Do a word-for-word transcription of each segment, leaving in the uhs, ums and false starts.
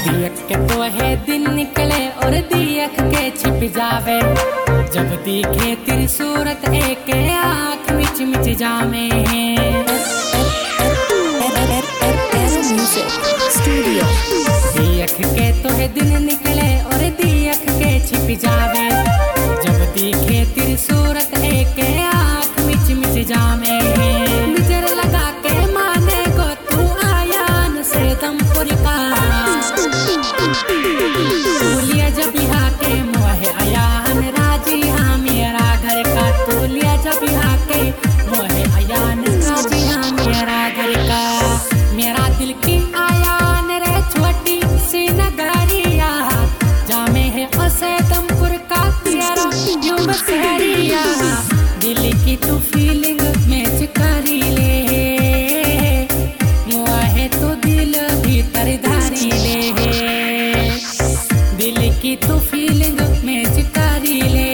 दियक के तो है दिन निकले और दियक के छिप जावे, जब दिखे तेरी सूरत एक आँख मिच मिच जामे। दियक के तो है दिन निकले और दियक के छिप जावे, जब दिखे तेरी सूरत एक आँख मिच मिच जामे। नजर लगा के माने को तू आयान से दमपुर का, तूलिया जब यहाँ के मोहे अयान राजी हाँ मेरा घर का, तूलिया जब यहाँ के मोहे अयान राजी हाँ मेरा घर का। मेरा दिल की आयान रे छोटी सी नगरिया, जामे है उसे दमपुर का तेरा यूं बसरिया। दिल की तू फीलिंग मैच करी ले, मोहे तो दिल भीतर धारी ले, दिल की तू फीलिंग मैच करी ले,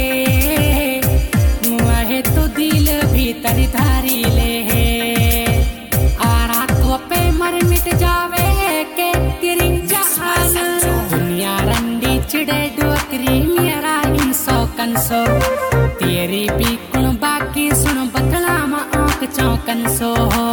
मुआहे तो दिल भीतर धारी ले। आरा तो पे मर मिट जावे के तेरी जहान, दुनिया रंडी चिड़े डोकरी मेरा इंसो कंसो, तेरी भी कुण बाकी सुन बतला मा आँख चौकन सो हो।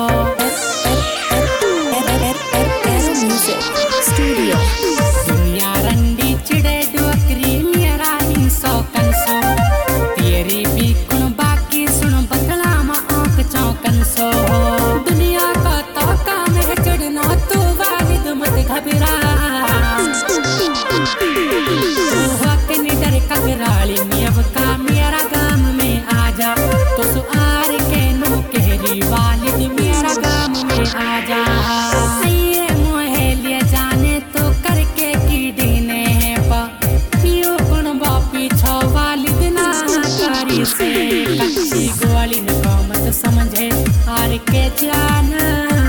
दुनिया रंडी चिड़े डोकरी मेरा इंसो कंसो, तेरी भी कुण बाकी सुन बतला मा आँख चौकन सो हो। दुनिया का तो काम है चढ़ना, तू वालिद मत घबरा, तू हक निडर कगराली मियव का मेरा गाम में आजा, तो सुआर के नो कहरी वालिद मेरा गाम में आजा। कच्ची गोली न मत समझे हार के जाना,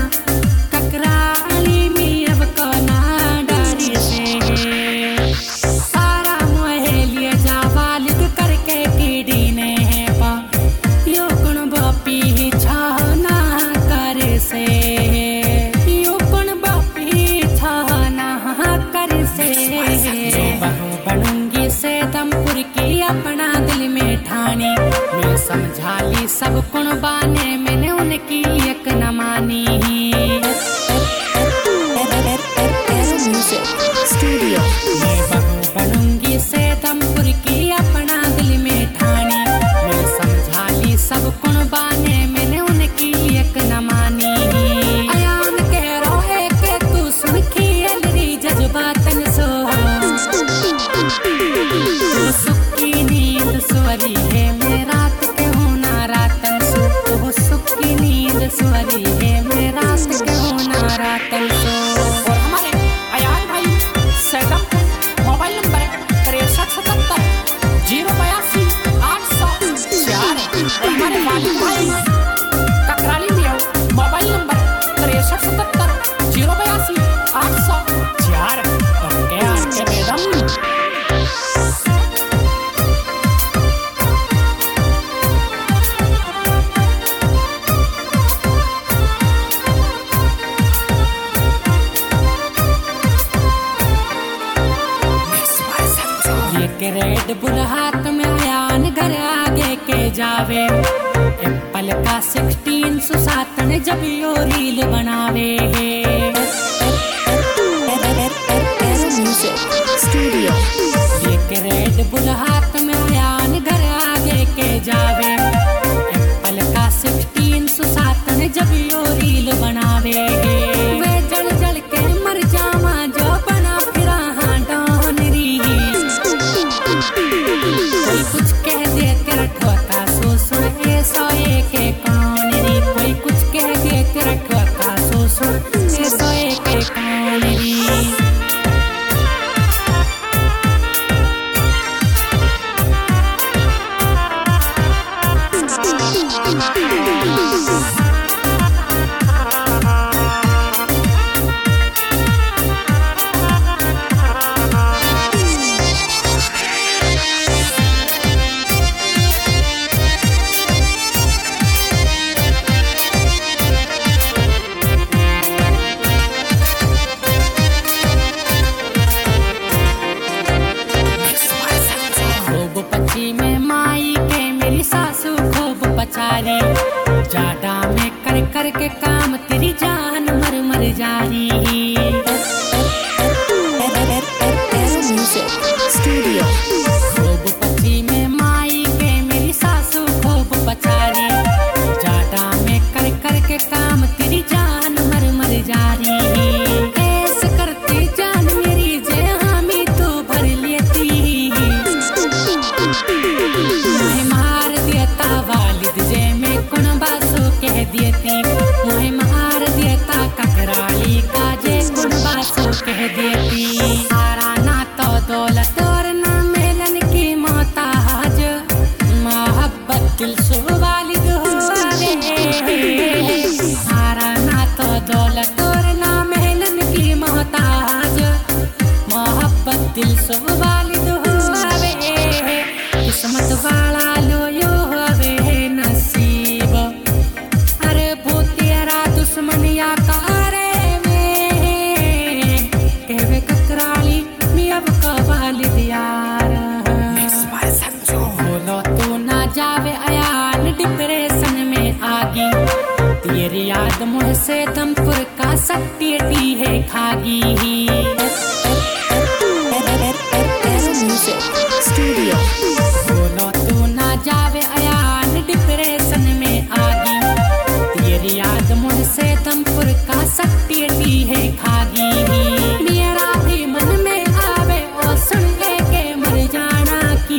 ककराली में अब कोना डारी से, सारा मोहे लिए जा वालिद करके कीड़ी ने है पा, यो गुण बापी छाना कर से, यो गुण बापी छाना कर से। बहू बनूंगी से दमपुर की अपना दिल में ठानी, मैं समझा ली सब कुण बाने मैंने उनकी एक न मानी। मैं बहू बनूंगी से दमपुर की अपना दिल में ठानी, मैं समझा ली सब कुण बाने मैंने उनकी एक न मानी। अयान कह रोहे के तू सुन की अलरी जज्बातन सो, तू सुखी नींद स्वरी है मैं रात के होना रातन सो, तू सुखी नींद स्वरी है मैं रात के होना रातन सो। और हमारे अयान भाई सेटअप मोबाइल नंबर तिरसठ सतहत्तर जीरो बयासी आठ सौ चार, और हमारे वालिद भाई ककराली में मोबाइल नंबर तिरसठ सतहत्तर जीरो बयासी आठ सौ चार। और क्या के मैडम रेड बुल हाथ में आयान घर आगे के जावे, एप्पल का सिक्सटीन सुसातन जब यो रील बनावे। ये रेड बुल हाथ में आयान घर आगे के जावे, एप्पल का सिक्सटीन सुसातन जब यो रील बनावे। वे जल जल के मर जावा जो बना फिरा हाँ डोनरी, कोई कुछ कह दे तेरा ठोका सो सुन ए सौ एक कौन री, कोई कुछ कह दे तेरा ठोका सो सुन ए सौ एक कौन री। देती। सारा ना तो दौलत और ना मेलन की मोहताज, मोहब्बत दिल से वालिद हुआवे। सारा ना तो दौलत और ना मेलन की मोहताज, मोहब्बत दिल से वालिद हुआवे। किस्मत वाला लो यो हवे नसीब, अरे वो तेरा दुश्मन या कारे में कहवे ककराली मी अब कबालिद यार। बोलो तो ना जावे अयान डिप्रेशन में आगी, तेरी याद मुझसे दमपुर का सट्टी है खागी। स्टूडियो बोलो तो ना जावे अयान डिप्रेशन में आगी, तेरी याद मुझसे दमपुर का सट्टी है खागी। मेरा भी मन में आवे और सुन के, के मर जाना की।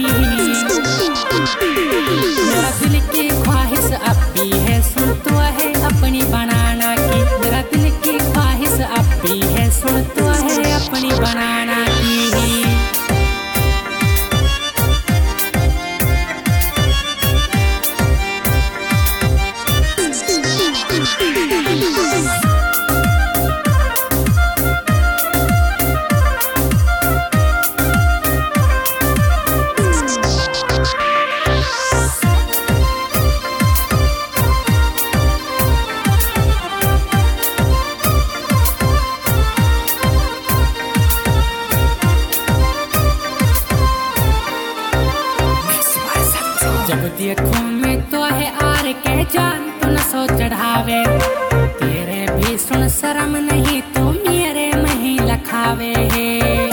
मेरा दिल की ख्वाहिश अब भी है सुन तो है अपनी बनाना की। मेरा दिल की ख्वाहिश अब भी है सुन तो है अपनी बनाना की। जब देखूं मैं तो है आर के जान तो न सो चढ़ावे, तेरे भी सुन शर्म नहीं तो मेरे मही लखावे है।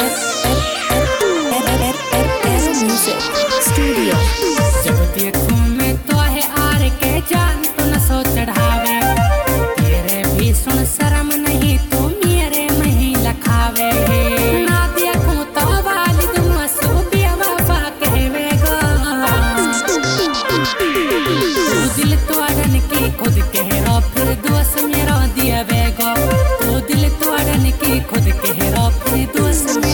स्टूडियो जब देखूं मैं तो है आर के जान तो न सो चढ़ावे, तेरे भी सुन शर्म नहीं तो मेरे मही लखावे है। ना देखूं तो वालिद मसू बेवफा कहवेगा, तू दिल तोड़न की खुद कह रो फिर दोस्त मेरा दिया बेगो। तू दिल तोड़न की खुद कह रो फिर दोस्त